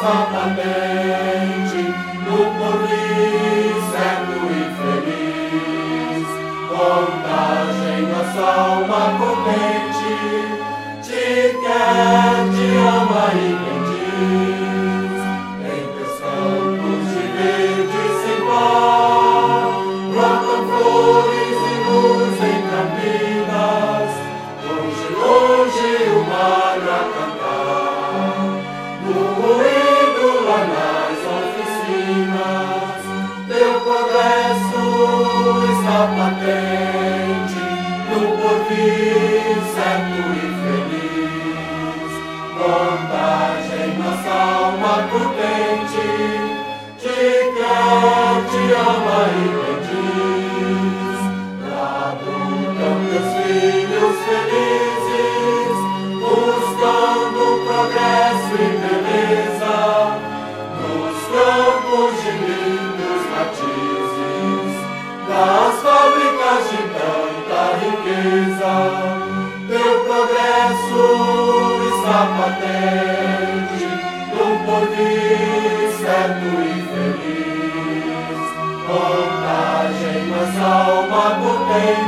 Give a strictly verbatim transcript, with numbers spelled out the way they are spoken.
nossa patente, no porvir certo e feliz. Contagem, nossa alma contente, te quer, te ama e bendiz. Em teus campos de verde sem par, brotam flores e luz em campinas, longe, longe o mar a cantar. No ruído lá nas oficinas, teu progresso está patente, no porvir certo e feliz. Contagem, nossa alma prudente, te quer, te ama e bendiz. Labutam teus filhos felizes, buscando progresso e beleza, nos campos de lindos matizes, das fábricas de tanta riqueza. Teu progresso está patente, num porvir certo e feliz. Contagem, nossa alma potente,